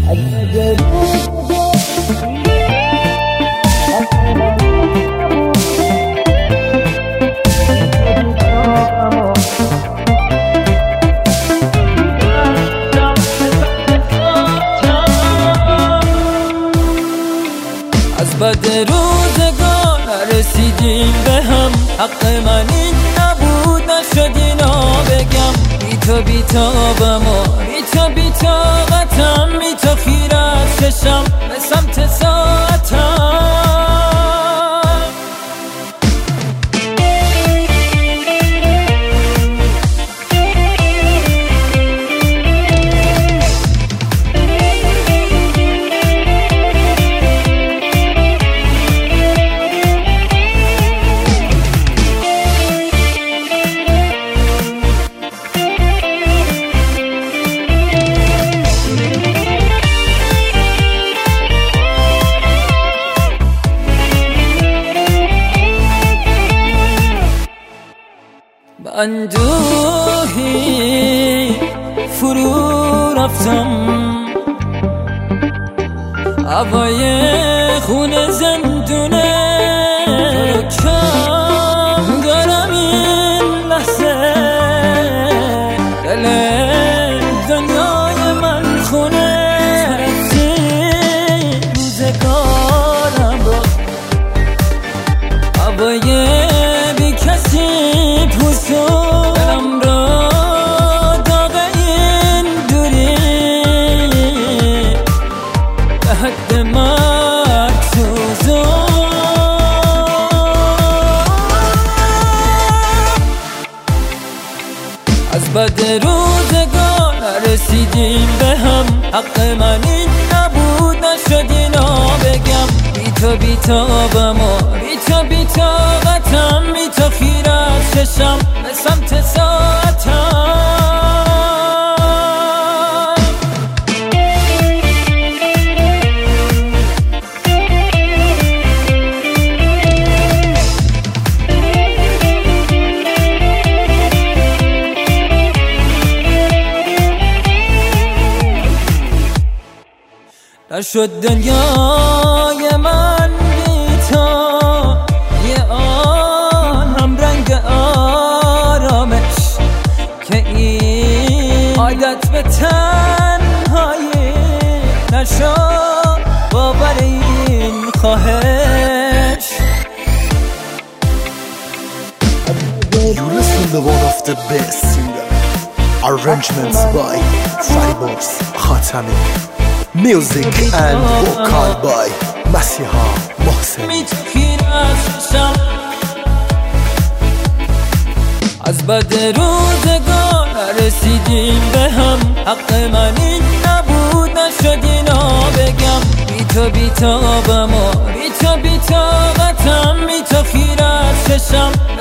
از بد روزگار رسیدیم به هم، حق من این نبود نشد اینا بگم. بی تو بی تابم و بی تو بی طاقتم، بی تو خیر از چشم به سمت ساعتم. اندوهی فرو رفتم، هوای خون زندونه کم دارم این لحظه. دل دنیای من خونه رفتی روزگارم رو، هوای بی کسی پوسوم را داغ این دوری به حد مرگ سوزم. از بد روزگار رسیدیم به هم، حق من این نبود نشد اینا بگم. بی تو بی تابم و بی تو بی طاقتم، بی تو خیر از چشم به سمت ساعتم. نشد دنیای من بی تو یه آن هم رنگ آرامش، که این عادت به تنهایی نشد باور این خواهش. You listen the one of the best singer. Arrangements by Faribox Khatami. Music and vocal by Masiha Mohsen. از بد روزگار رسیدیم به هم، حق من این نبود نشد اینا بگم. بی تو بی تابم و بی تو بی طاقتم، بی تو خیر از چشم